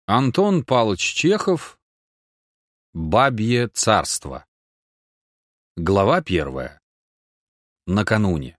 Антон Павлович Чехов. Бабье царство. Глава 1. Накануне.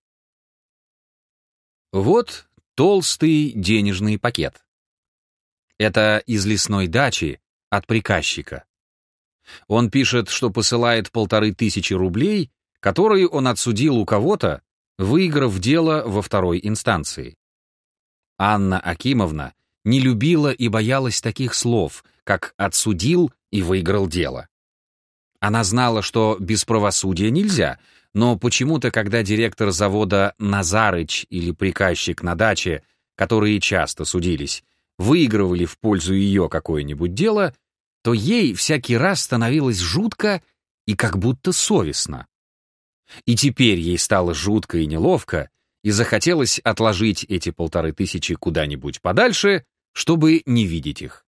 Вот толстый денежный пакет. Это из лесной дачи от приказчика. Он пишет, что посылает 1500 рублей, которые он отсудил у кого-то, выиграв дело во второй инстанции. Анна Акимовна не любила и боялась таких слов, как «отсудил» и «выиграл дело». Она знала, что без правосудия нельзя, но почему-то, когда директор завода Назарыч или приказчик на даче, которые часто судились, выигрывали в пользу ее какое-нибудь дело, то ей всякий раз становилось жутко и как будто совестно. И теперь ей стало жутко и неловко, и захотелось отложить эти 1500 куда-нибудь подальше, чтобы не видеть их.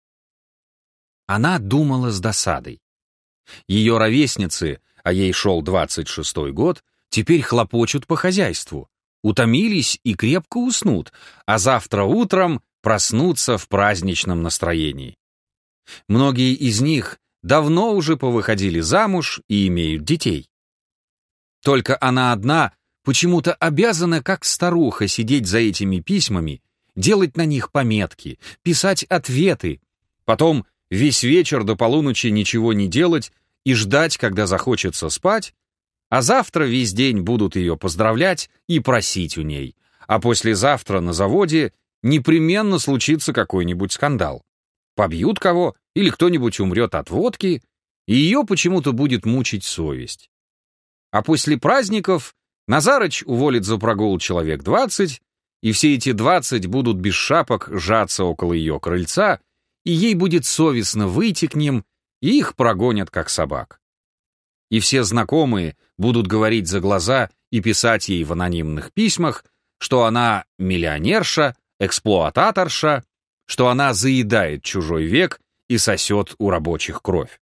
Она думала с досадой. Ее ровесницы, а ей шел 26-й год, теперь хлопочут по хозяйству, утомились и крепко уснут, а завтра утром проснутся в праздничном настроении. Многие из них давно уже повыходили замуж и имеют детей. Только она одна почему-то обязана, как старуха, сидеть за этими письмами, делать на них пометки, писать ответы, потом весь вечер до полуночи ничего не делать и ждать, когда захочется спать, а завтра весь день будут ее поздравлять и просить у ней, а послезавтра на заводе непременно случится какой-нибудь скандал. Побьют кого или кто-нибудь умрет от водки, и ее почему-то будет мучить совесть. А после праздников Назарыч уволит за прогул человек 20, и все эти 20 будут без шапок жаться около ее крыльца, и ей будет совестно выйти к ним, и их прогонят как собак. И все знакомые будут говорить за глаза и писать ей в анонимных письмах, что она миллионерша, эксплуататорша, что она заедает чужой век и сосет у рабочих кровь.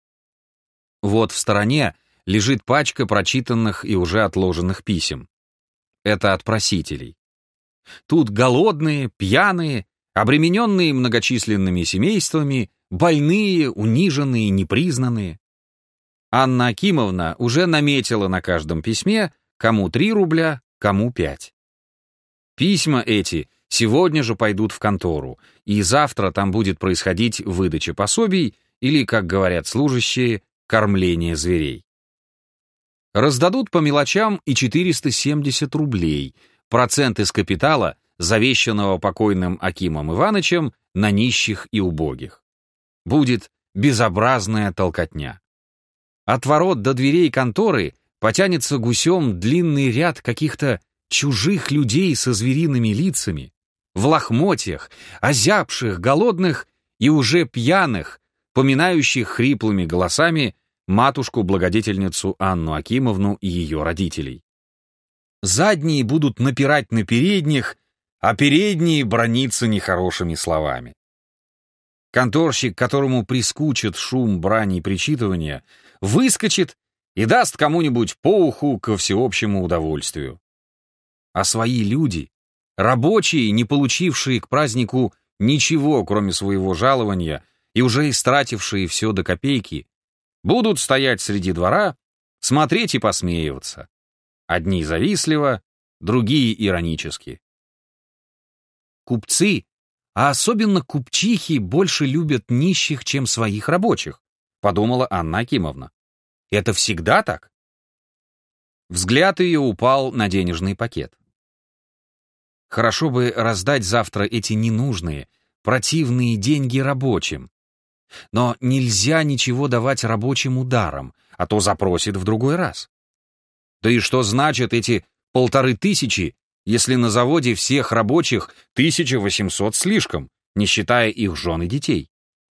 Вот в стороне лежит пачка прочитанных и уже отложенных писем. Это от просителей. Тут голодные, пьяные, обремененные многочисленными семействами, больные, униженные, непризнанные. Анна Акимовна уже наметила на каждом письме, кому 3 рубля, кому 5. Письма эти сегодня же пойдут в контору, и завтра там будет происходить выдача пособий или, как говорят служащие, кормление зверей. Раздадут по мелочам и 470 рублей, процент из капитала, завещанного покойным Акимом Ивановичем на нищих и убогих. Будет безобразная толкотня. От ворот до дверей конторы потянется гусем длинный ряд каких-то чужих людей со звериными лицами, в лохмотьях, озябших, голодных и уже пьяных, поминающих хриплыми голосами матушку-благодетельницу Анну Акимовну и ее родителей. Задние будут напирать на передних, а передние браниться нехорошими словами. Конторщик, которому прискучит шум брани и причитывания, выскочит и даст кому-нибудь по уху ко всеобщему удовольствию. А свои люди, рабочие, не получившие к празднику ничего, кроме своего жалования, и уже истратившие все до копейки, будут стоять среди двора, смотреть и посмеиваться. Одни завистливо, другие иронически. Купцы, а особенно купчихи, больше любят нищих, чем своих рабочих, подумала Анна Акимовна. Это всегда так? Взгляд ее упал на денежный пакет. Хорошо бы раздать завтра эти ненужные, противные деньги рабочим. Но нельзя ничего давать рабочим ударом, а то запросит в другой раз. Да и что значат эти 1500, если на заводе всех рабочих 1800 слишком, не считая их жен и детей?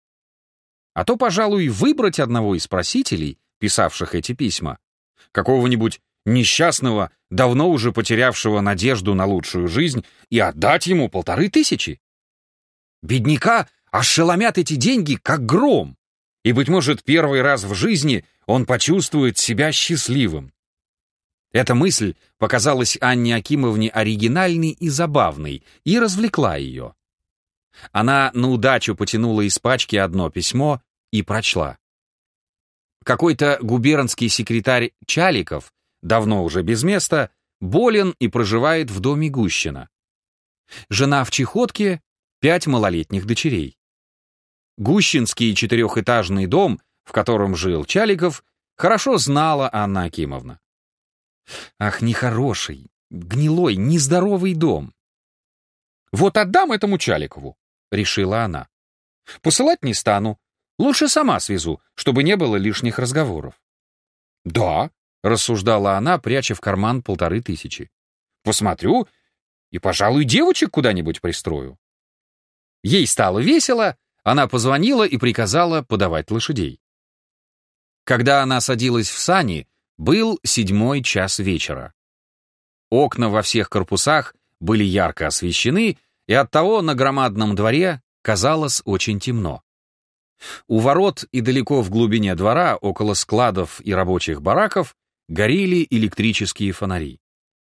А то, пожалуй, выбрать одного из просителей, писавших эти письма, какого-нибудь несчастного, давно уже потерявшего надежду на лучшую жизнь, и отдать ему 1500. Бедняка ошеломят эти деньги, как гром, и, быть может, первый раз в жизни он почувствует себя счастливым. Эта мысль показалась Анне Акимовне оригинальной и забавной, и развлекла ее. Она на удачу потянула из пачки одно письмо и прочла. Какой-то губернский секретарь Чаликов, давно уже без места, болен и проживает в доме Гущина. Жена в чехотке, 5 малолетних дочерей. Гущинский 4-этажный дом, в котором жил Чаликов, хорошо знала Анна Акимовна. Ах, нехороший, гнилой, нездоровый дом. «Вот отдам этому Чаликову», — решила она. «Посылать не стану, лучше сама свезу, чтобы не было лишних разговоров». «Да», — рассуждала она, пряча в карман 1500. «Посмотрю и, пожалуй, девочек куда-нибудь пристрою». Ей стало весело, она позвонила и приказала подавать лошадей. Когда она садилась в сани, был 7 час вечера. Окна во всех корпусах были ярко освещены, и оттого на громадном дворе казалось очень темно. У ворот и далеко в глубине двора, около складов и рабочих бараков, горели электрические фонари.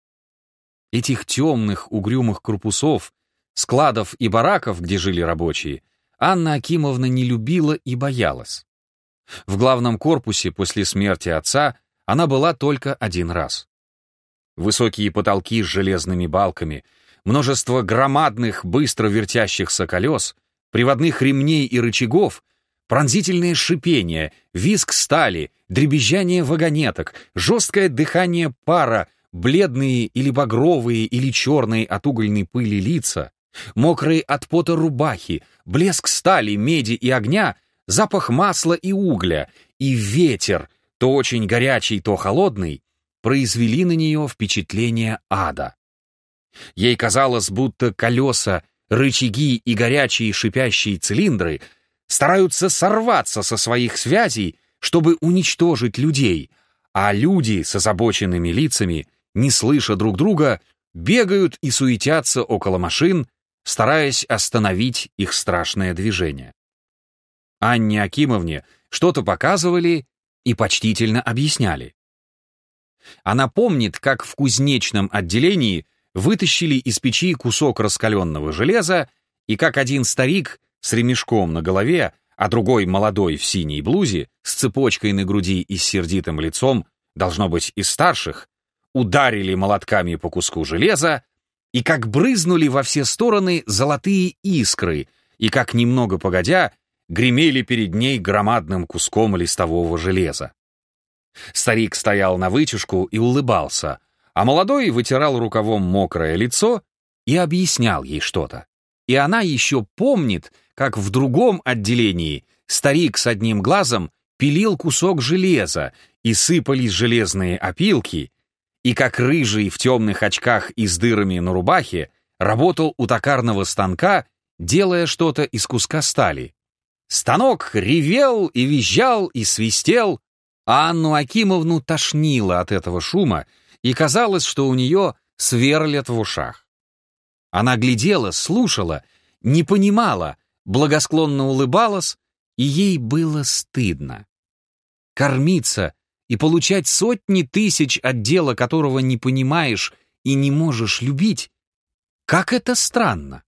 Этих темных, угрюмых корпусов, складов и бараков, где жили рабочие, Анна Акимовна не любила и боялась. В главном корпусе после смерти отца она была только один раз. Высокие потолки с железными балками, множество громадных, быстро вертящихся колес, приводных ремней и рычагов, пронзительное шипение, визг стали, дребезжание вагонеток, жесткое дыхание пара, бледные или багровые или черные от угольной пыли лица, мокрые от пота рубахи, блеск стали, меди и огня, запах масла и угля, и ветер, то очень горячий, то холодный, произвели на нее впечатление ада. Ей казалось, будто колеса, рычаги и горячие шипящие цилиндры стараются сорваться со своих связей, чтобы уничтожить людей, а люди с озабоченными лицами, не слыша друг друга, бегают и суетятся около машин, стараясь остановить их страшное движение. Анне Акимовне что-то показывали и почтительно объясняли. Она помнит, как в кузнечном отделении вытащили из печи кусок раскаленного железа, и как один старик с ремешком на голове, а другой молодой в синей блузе, с цепочкой на груди и с сердитым лицом, должно быть, из старших, ударили молотками по куску железа, и как брызнули во все стороны золотые искры, и как немного погодя гремели перед ней громадным куском листового железа. Старик стоял на вытяжку и улыбался, а молодой вытирал рукавом мокрое лицо и объяснял ей что-то. И она еще помнит, как в другом отделении старик с одним глазом пилил кусок железа, и сыпались железные опилки, и как рыжий в темных очках и с дырами на рубахе работал у токарного станка, делая что-то из куска стали. Станок ревел и визжал и свистел, а Анну Акимовну тошнило от этого шума, и казалось, что у нее сверлят в ушах. Она глядела, слушала, не понимала, благосклонно улыбалась, и ей было стыдно. Кормиться и получать сотни тысяч от дела, которого не понимаешь и не можешь любить, как это странно.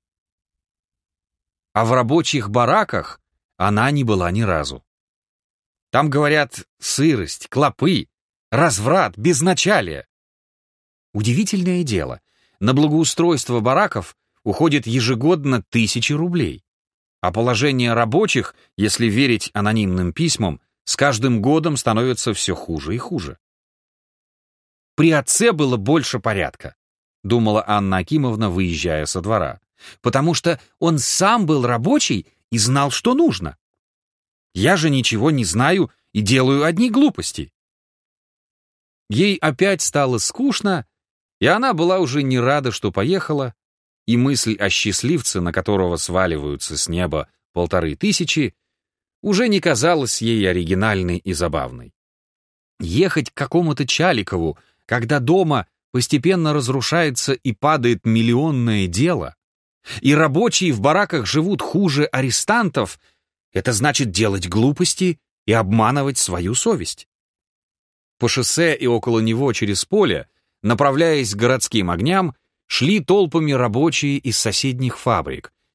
А в рабочих бараках она не была ни разу. Там, говорят, сырость, клопы, разврат, безначалие. Удивительное дело, на благоустройство бараков уходит ежегодно 1000 рублей, а положение рабочих, если верить анонимным письмам, с каждым годом становится все хуже и хуже. При отце было больше порядка, думала Анна Акимовна, выезжая со двора, потому что он сам был рабочий и знал, что нужно. Я же ничего не знаю и делаю одни глупости. Ей опять стало скучно, и она была уже не рада, что поехала, и мысль о счастливце, на которого сваливаются с неба 1500, уже не казалась ей оригинальной и забавной. Ехать к какому-то Чаликову, когда дома постепенно разрушается и падает миллионное дело, и рабочие в бараках живут хуже арестантов, это значит делать глупости и обманывать свою совесть. По шоссе и около него через поле, направляясь к городским огням, шли толпами рабочие из соседних фабрик,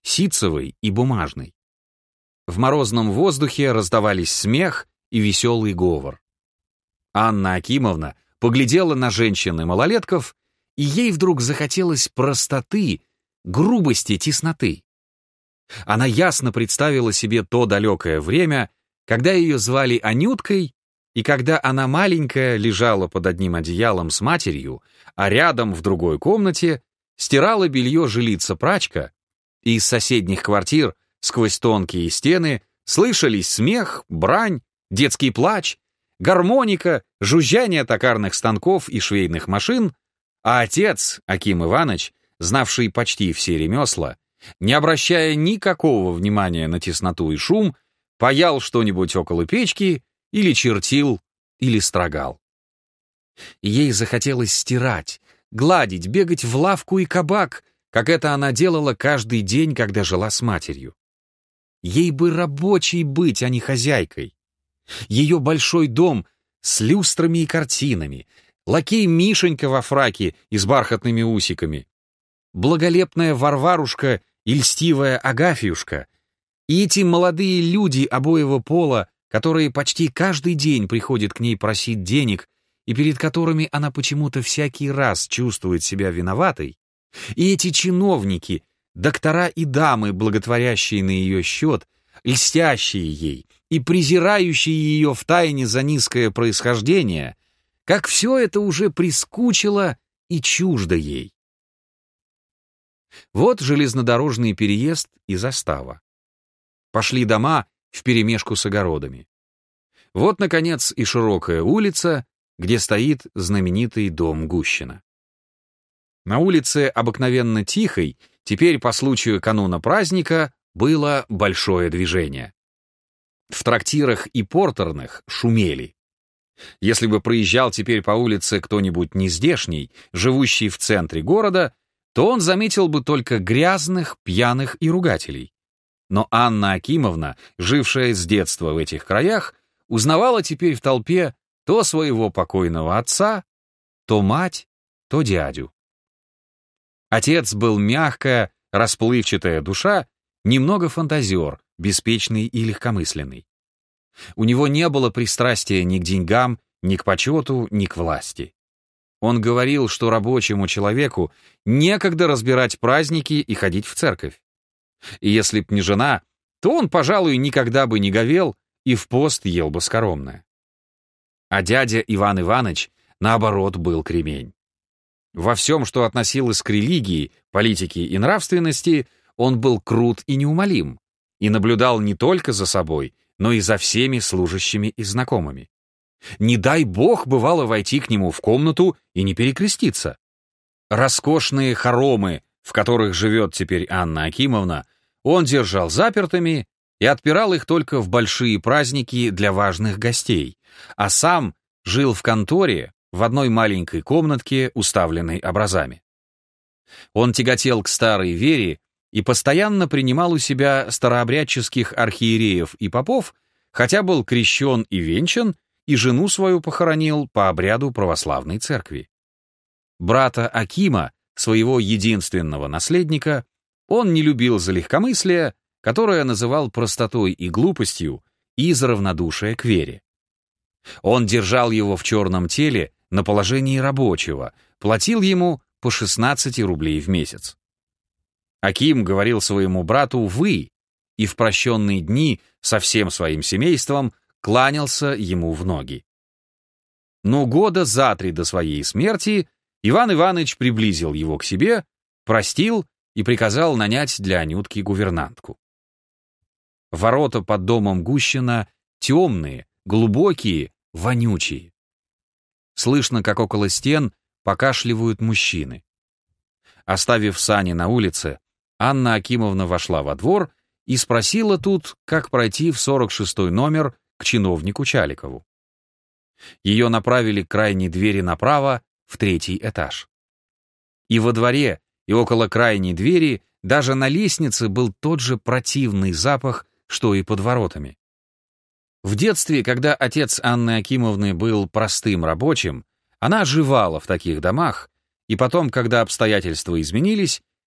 ситцевой и бумажной. В морозном воздухе раздавались смех и веселый говор. Анна Акимовна поглядела на женщин и малолетков, и ей вдруг захотелось простоты, грубости, тесноты. Она ясно представила себе то далекое время, когда ее звали Анюткой, и когда она маленькая лежала под одним одеялом с матерью, а рядом в другой комнате стирала белье жилица-прачка, и из соседних квартир сквозь тонкие стены слышались смех, брань, детский плач, гармоника, жужжание токарных станков и швейных машин, а отец, Аким Иванович, знавший почти все ремесла, не обращая никакого внимания на тесноту и шум, паял что-нибудь около печки или чертил, или строгал. Ей захотелось стирать, гладить, бегать в лавку и кабак, как это она делала каждый день, когда жила с матерью. Ей бы рабочей быть, а не хозяйкой. Ее большой дом с люстрами и картинами, лакей Мишенька во фраке и с бархатными усиками, благолепная Варварушка и льстивая Агафьюшка, и эти молодые люди обоего пола, которые почти каждый день приходят к ней просить денег и перед которыми она почему-то всякий раз чувствует себя виноватой, и эти чиновники, доктора и дамы, благотворящие на ее счет, льстящие ей и презирающие ее втайне за низкое происхождение, как все это уже прискучило и чуждо ей. Вот железнодорожный переезд и застава. Пошли дома вперемешку с огородами. Вот, наконец, и широкая улица, где стоит знаменитый дом Гущина. На улице, обыкновенно тихой, теперь по случаю кануна праздника, было большое движение. В трактирах и портерных шумели. Если бы проезжал теперь по улице кто-нибудь нездешний, живущий в центре города, то он заметил бы только грязных, пьяных и ругателей. Но Анна Акимовна, жившая с детства в этих краях, узнавала теперь в толпе то своего покойного отца, то мать, то дядю. Отец был мягкая, расплывчатая душа, немного фантазер, беспечный и легкомысленный. У него не было пристрастия ни к деньгам, ни к почету, ни к власти. Он говорил, что рабочему человеку некогда разбирать праздники и ходить в церковь. И если б не жена, то он, пожалуй, никогда бы не говел и в пост ел бы скоромное. А дядя Иван Иванович, наоборот, был кремень. Во всем, что относилось к религии, политике и нравственности, он был крут и неумолим, и наблюдал не только за собой, но и за всеми служащими и знакомыми. Не дай бог бывало войти к нему в комнату и не перекреститься. Роскошные хоромы, в которых живет теперь Анна Акимовна, он держал запертыми и отпирал их только в большие праздники для важных гостей, а сам жил в конторе в одной маленькой комнатке, уставленной образами. Он тяготел к старой вере и постоянно принимал у себя старообрядческих архиереев и попов, хотя был крещен и венчан, и жену свою похоронил по обряду православной церкви. Брата Акима, своего единственного наследника, он не любил за легкомыслие, которое называл простотой и глупостью, и за равнодушие к вере. Он держал его в черном теле на положении рабочего, платил ему по 16 рублей в месяц. Аким говорил своему брату «вы», и в прощенные дни со всем своим семейством кланялся ему в ноги. Но года за 3 до своей смерти Иван Иванович приблизил его к себе, простил и приказал нанять для Анютки гувернантку. Ворота под домом Гущина темные, глубокие, вонючие. Слышно, как около стен покашливают мужчины. Оставив сани на улице, Анна Акимовна вошла во двор и спросила тут, как пройти в 46-й номер к чиновнику Чаликову. Ее направили к крайней двери направо, в 3-й этаж. И во дворе, и около крайней двери, даже на лестнице был тот же противный запах, что и под воротами. В детстве, когда отец Анны Акимовны был простым рабочим, она живала в таких домах, и потом, когда обстоятельства изменились,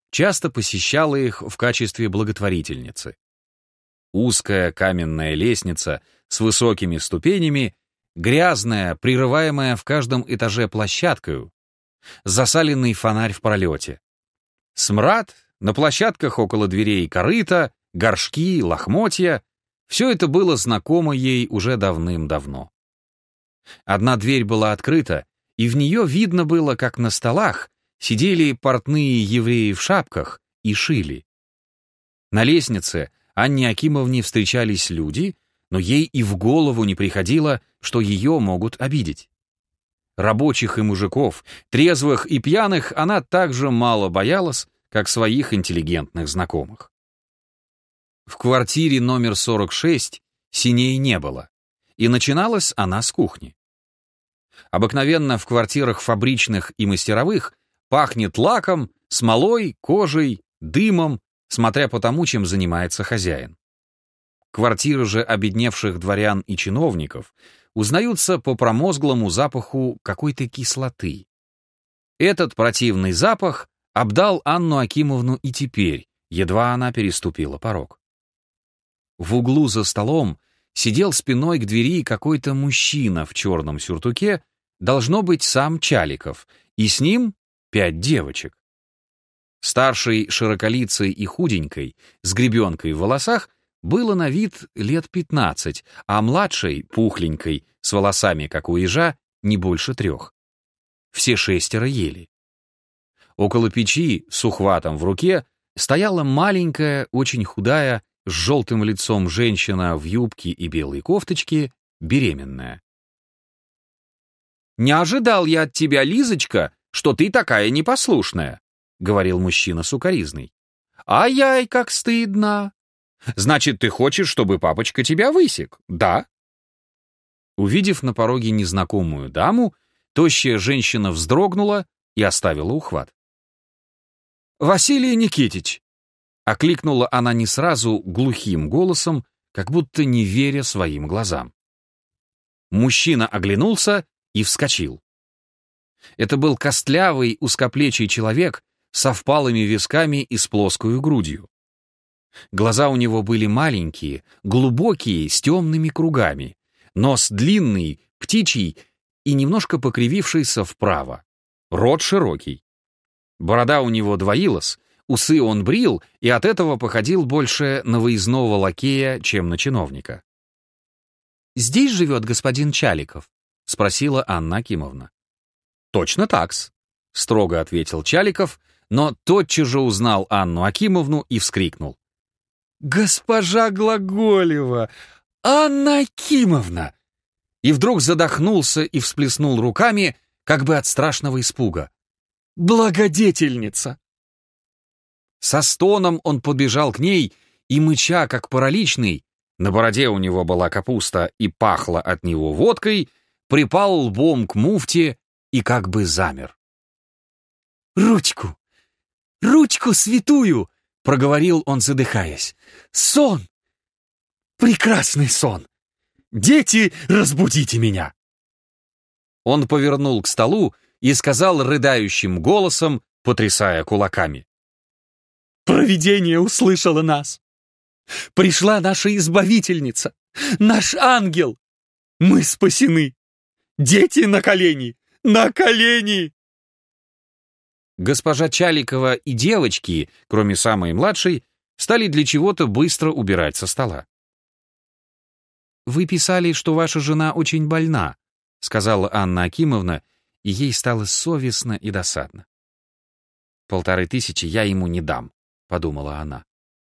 часто посещала их в качестве благотворительницы. Узкая каменная лестница с высокими ступенями, грязная, прерываемая в каждом этаже площадкою, засаленный фонарь в пролете. Смрад, на площадках около дверей корыта, горшки, лохмотья — все это было знакомо ей уже давным-давно. Одна дверь была открыта, и в нее видно было, как на столах сидели портные евреи в шапках и шили. На лестнице Анне Акимовне встречались люди, но ей и в голову не приходило, что ее могут обидеть. Рабочих и мужиков, трезвых и пьяных она так же мало боялась, как своих интеллигентных знакомых. В квартире номер 46 синей не было, и начиналась она с кухни. Обыкновенно в квартирах фабричных и мастеровых пахнет лаком, смолой, кожей, дымом, смотря по тому, чем занимается хозяин. Квартиры же обедневших дворян и чиновников узнаются по промозглому запаху какой-то кислоты. Этот противный запах обдал Анну Акимовну и теперь, едва она переступила порог. В углу за столом сидел спиной к двери какой-то мужчина в черном сюртуке, должно быть сам Чаликов, и с ним 5 девочек. Старшей, широколицей и худенькой, с гребенкой в волосах, было на вид лет 15, а младшей, пухленькой, с волосами, как у ежа, не больше 3. Все 6 ели. Около печи, с ухватом в руке, стояла маленькая, очень худая, с желтым лицом женщина в юбке и белой кофточке, беременная. «Не ожидал я от тебя, Лизочка, что ты такая непослушная», — говорил мужчина сукоризный. «Ай-яй, как стыдно! Значит, ты хочешь, чтобы папочка тебя высек, да?» Увидев на пороге незнакомую даму, тощая женщина вздрогнула и оставила ухват. «Василий Никитич!» — окликнула она не сразу глухим голосом, как будто не веря своим глазам. Мужчина оглянулся и вскочил. Это был костлявый, узкоплечий человек со впалыми висками и с плоскою грудью. Глаза у него были маленькие, глубокие, с темными кругами, нос длинный, птичий и немножко покривившийся вправо, рот широкий. Борода у него двоилась, усы он брил и от этого походил больше на выездного лакея, чем на чиновника. «Здесь живет господин Чаликов?» — спросила Анна Акимовна. «Точно так-с», — строго ответил Чаликов, но тотчас же узнал Анну Акимовну и вскрикнул. «Госпожа Глаголева! Анна Акимовна!» И вдруг задохнулся и всплеснул руками, как бы от страшного испуга. «Благодетельница!» Со стоном он подбежал к ней и, мыча, как параличный, на бороде у него была капуста и пахло от него водкой, припал лбом к муфте и как бы замер. «Ручку! Ручку святую!» — проговорил он, задыхаясь. «Сон! Прекрасный сон! Дети, разбудите меня!» Он повернул к столу и сказал рыдающим голосом, потрясая кулаками. «Провидение услышало нас! Пришла наша избавительница, наш ангел! Мы спасены! Дети на колени! На колени!» Госпожа Чаликова и девочки, кроме самой младшей, стали для чего-то быстро убирать со стола. «Вы писали, что ваша жена очень больна», — сказала Анна Акимовна, и ей стало совестно и досадно. «1500 я ему не дам», — подумала она.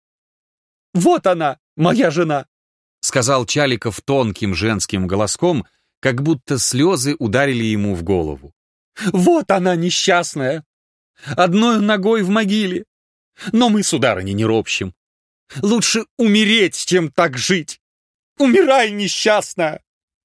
«Вот она, моя жена», — сказал Чаликов тонким женским голоском, как будто слезы ударили ему в голову. «Вот она, несчастная! Одной ногой в могиле! Но мы, сударыня, не ропщем. Лучше умереть, чем так жить! Умирай, несчастная!»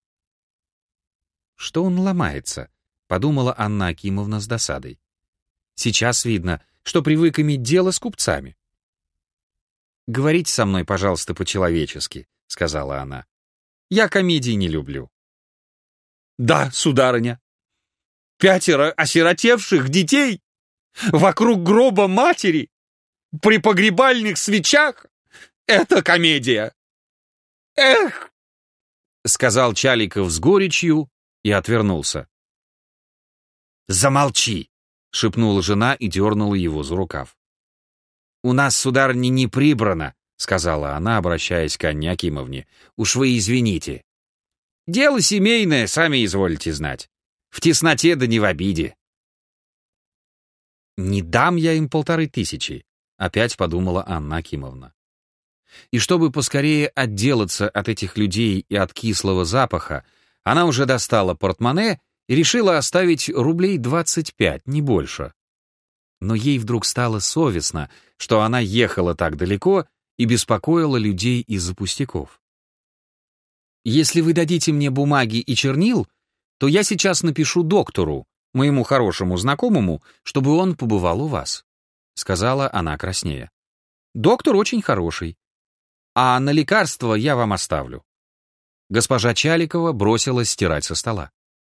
«Что он ломается?» — подумала Анна Акимовна с досадой. «Сейчас видно, что привык иметь дело с купцами». «Говорите со мной, пожалуйста, по-человечески», — сказала она. «Я комедий не люблю». «Да, сударыня, 5 осиротевших детей вокруг гроба матери, При погребальных свечах? Это комедия! Эх!» Сказал Чаликов с горечью и отвернулся. «Замолчи!» — шепнула жена и дернула его за рукав. «У нас, сударыня, не прибрано», — сказала она, обращаясь к Анне Акимовне. «Уж вы извините. Дело семейное, сами изволите знать. В тесноте да не в обиде». «Не дам я им 1500», — опять подумала Анна Акимовна. И чтобы поскорее отделаться от этих людей и от кислого запаха, она уже достала портмоне и решила оставить рублей 25, не больше. Но ей вдруг стало совестно, что она ехала так далеко и беспокоила людей из-за пустяков. «Если вы дадите мне бумаги и чернил, то я сейчас напишу доктору, моему хорошему знакомому, чтобы он побывал у вас», — сказала она краснея. «Доктор очень хороший. А на лекарство я вам оставлю». Госпожа Чаликова бросилась стирать со стола.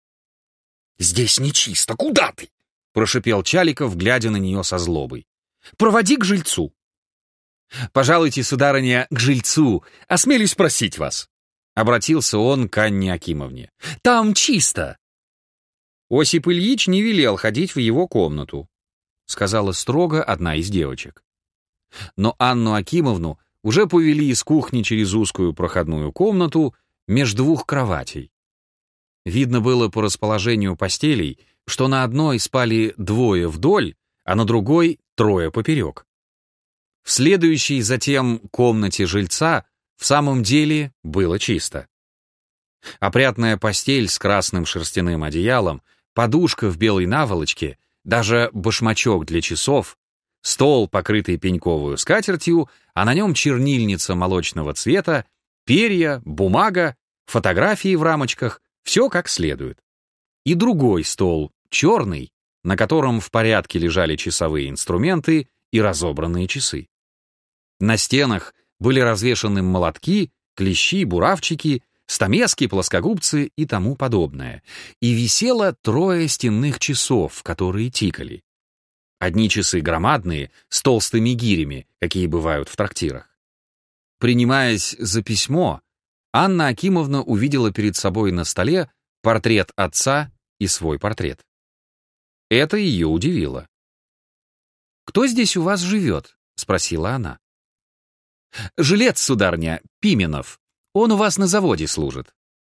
«Здесь нечисто, куда ты?» — прошипел Чаликов, глядя на нее со злобой. «Проводи к жильцу». «Пожалуйте, сударыня, к жильцу, осмелюсь просить вас», — обратился он к Анне Акимовне. «Там чисто». «Осип Ильич не велел ходить в его комнату», — сказала строго одна из девочек. Но Анну Акимовну уже повели из кухни через узкую проходную комнату меж двух кроватей. Видно было по расположению постелей, что на одной спали 2 вдоль, а на другой 3 поперек. В следующей затем комнате жильца в самом деле было чисто. Опрятная постель с красным шерстяным одеялом, подушка в белой наволочке, даже башмачок для часов, стол, покрытый пеньковую скатертью, а на нем чернильница молочного цвета, перья, бумага, фотографии в рамочках, все как следует. И другой стол, черный, на котором в порядке лежали часовые инструменты и разобранные часы. На стенах были развешаны молотки, клещи, буравчики, стамески, плоскогубцы и тому подобное. И висело 3 стенных часов, которые тикали. Одни часы громадные, с толстыми гирями, какие бывают в трактирах. Принимаясь за письмо, Анна Акимовна увидела перед собой на столе портрет отца и свой портрет. Это ее удивило. «Кто здесь у вас живет?» — спросила она. «Жилец, сударня, Пименов. Он у вас на заводе служит».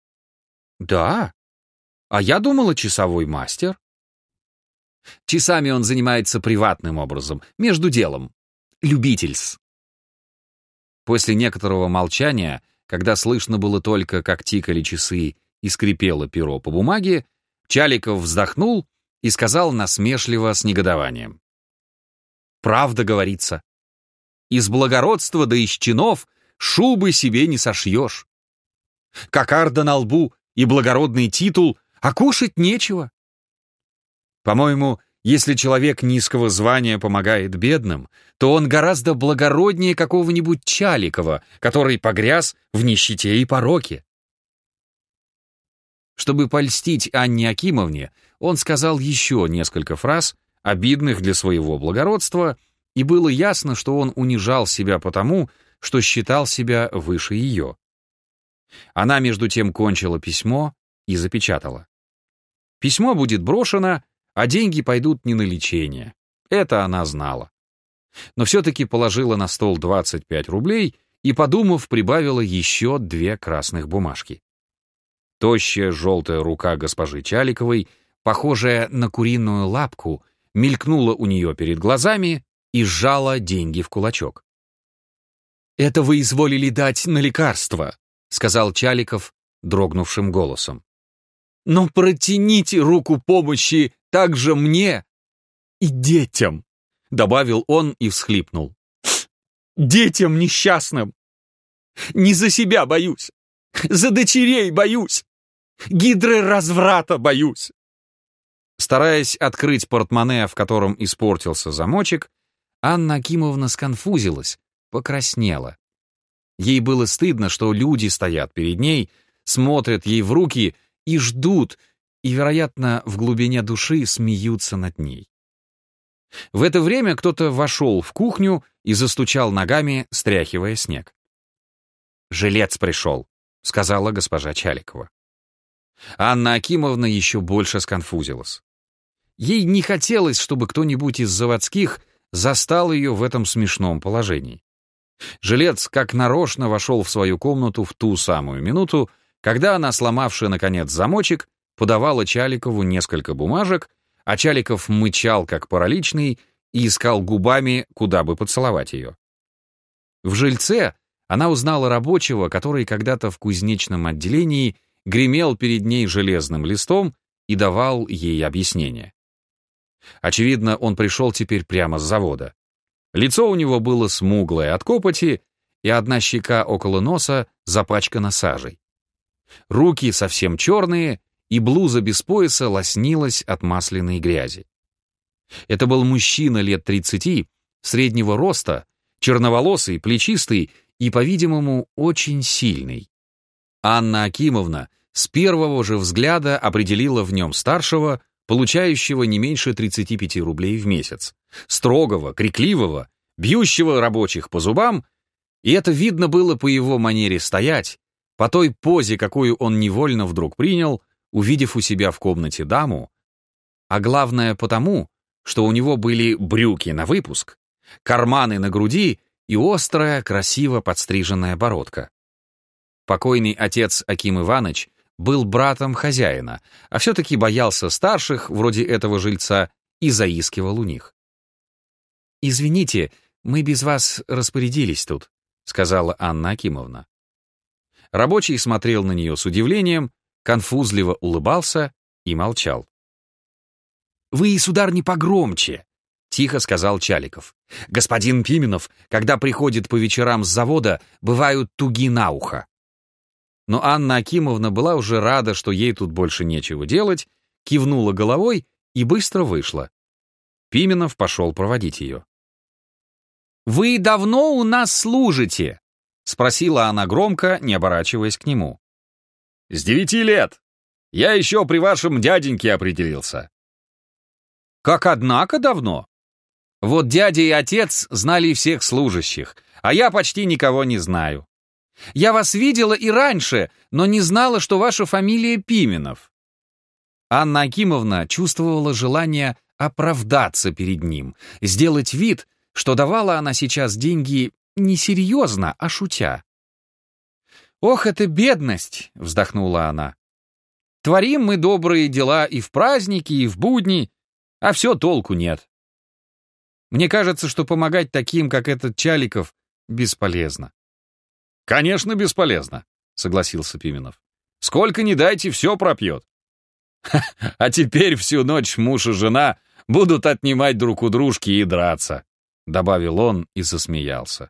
«Да? А я думала, часовой мастер». «Часами он занимается приватным образом, между делом. Любительс». После некоторого молчания, когда слышно было только, как тикали часы и скрипело перо по бумаге, Чаликов вздохнул и сказал насмешливо с негодованием. «Правда говорится. Из благородства да из чинов шубы себе не сошьешь. Кокарда на лбу и благородный титул, а кушать нечего. По-моему, если человек низкого звания помогает бедным, то он гораздо благороднее какого-нибудь Чаликова, который погряз в нищете и пороке». Чтобы польстить Анне Акимовне, он сказал еще несколько фраз, обидных для своего благородства, и было ясно, что он унижал себя потому, что считал себя выше ее. Она, между тем, кончила письмо и запечатала. Письмо будет брошено, а деньги пойдут не на лечение. Это она знала. Но все-таки положила на стол 25 рублей и, подумав, прибавила еще 2 красных бумажки. Тощая желтая рука госпожи Чаликовой, похожая на куриную лапку, мелькнула у нее перед глазами и сжала деньги в кулачок. «Это вы изволили дать на лекарство», — сказал Чаликов дрогнувшим голосом. «Но протяните руку помощи также мне и детям», — добавил он и всхлипнул. «Детям несчастным. Не за себя боюсь, за дочерей боюсь, гидры разврата боюсь». Стараясь открыть портмоне, в котором испортился замочек, Анна Акимовна сконфузилась, покраснела. Ей было стыдно, что люди стоят перед ней, смотрят ей в руки и ждут, и, вероятно, в глубине души смеются над ней. В это время кто-то вошел в кухню и застучал ногами, стряхивая снег. «Жилец пришел», — сказала госпожа Чаликова. Анна Акимовна еще больше сконфузилась. Ей не хотелось, чтобы кто-нибудь из заводских застал ее в этом смешном положении. Жилец как нарочно вошел в свою комнату в ту самую минуту, когда она, сломавшая, наконец, замочек, подавала Чаликову несколько бумажек, а Чаликов мычал, как параличный, и искал губами, куда бы поцеловать ее. В жильце она узнала рабочего, который когда-то в кузнечном отделении гремел перед ней железным листом и давал ей объяснение. Очевидно, он пришел теперь прямо с завода. Лицо у него было смуглое от копоти, и одна щека около носа запачкана сажей. Руки совсем черные, и блуза без пояса лоснилась от масляной грязи. Это был мужчина лет 30, среднего роста, черноволосый, плечистый и, по-видимому, очень сильный. Анна Акимовна с первого же взгляда определила в нем старшего, получающего не меньше 35 рублей в месяц, строгого, крикливого, бьющего рабочих по зубам, и это видно было по его манере стоять, по той позе, какую он невольно вдруг принял, увидев у себя в комнате даму, а главное потому, что у него были брюки на выпуск, карманы на груди и острая, красиво подстриженная бородка. Покойный отец Аким Иваныч был братом хозяина, а все-таки боялся старших, вроде этого жильца, и заискивал у них. «Извините, мы без вас распорядились тут», — сказала Анна Акимовна. Рабочий смотрел на нее с удивлением, конфузливо улыбался и молчал. «Вы, сударь, погромче», — тихо сказал Чаликов. «Господин Пименов, когда приходит по вечерам с завода, бывают туги на ухо». Но Анна Акимовна была уже рада, что ей тут больше нечего делать, кивнула головой и быстро вышла. Пименов пошел проводить ее. «Вы давно у нас служите?» — спросила она громко, не оборачиваясь к нему. «С 9 лет. Я еще при вашем дяденьке определился». «Как однако давно? Вот дядя и отец знали всех служащих, а я почти никого не знаю. Я вас видела и раньше, но не знала, что ваша фамилия Пименов». Анна Акимовна чувствовала желание оправдаться перед ним, сделать вид, что давала она сейчас деньги не серьезно, а шутя. «Ох, это бедность!» — вздохнула она. «Творим мы добрые дела и в праздники, и в будни, а все толку нет. Мне кажется, что помогать таким, как этот Чаликов, бесполезно». «Конечно, бесполезно», — согласился Пименов. «Сколько ни дайте, все пропьет». «А теперь всю ночь муж и жена будут отнимать друг у дружки и драться», — добавил он и засмеялся.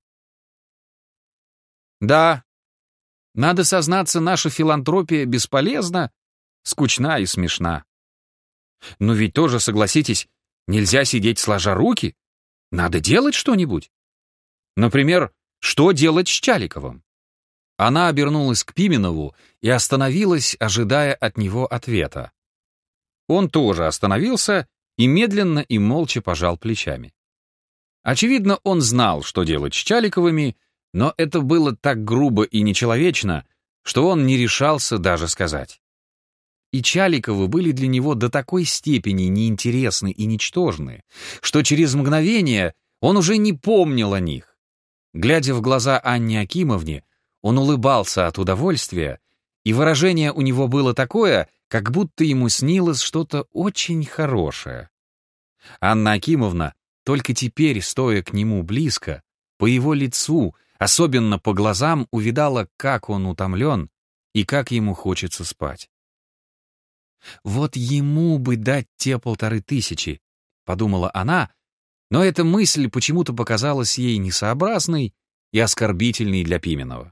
«Да, надо сознаться, наша филантропия бесполезна, скучна и смешна. Но ведь тоже, согласитесь, нельзя сидеть сложа руки. Надо делать что-нибудь. Например, что делать с Чаликовым?» Она обернулась к Пименову и остановилась, ожидая от него ответа. Он тоже остановился и медленно и молча пожал плечами. Очевидно, он знал, что делать с Чаликовыми, но это было так грубо и нечеловечно, что он не решался даже сказать. И Чаликовы были для него до такой степени неинтересны и ничтожны, что через мгновение он уже не помнил о них. Глядя в глаза Анне Акимовне, он улыбался от удовольствия, и выражение у него было такое, как будто ему снилось что-то очень хорошее. Анна Акимовна только теперь, стоя к нему близко, по его лицу, особенно по глазам, увидала, как он утомлен и как ему хочется спать. «Вот ему бы дать те 1500», — подумала она, но эта мысль почему-то показалась ей несообразной и оскорбительной для Пименова.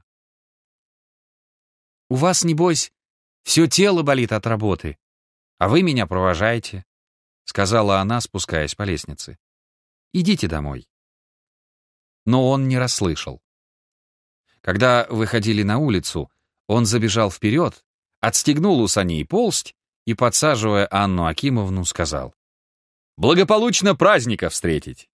«У вас, небось, все тело болит от работы, а вы меня провожаете», — сказала она, спускаясь по лестнице. «Идите домой». Но он не расслышал. Когда выходили на улицу, он забежал вперед, отстегнул у саней полсть и, подсаживая Анну Акимовну, сказал: «Благополучно праздника встретить!»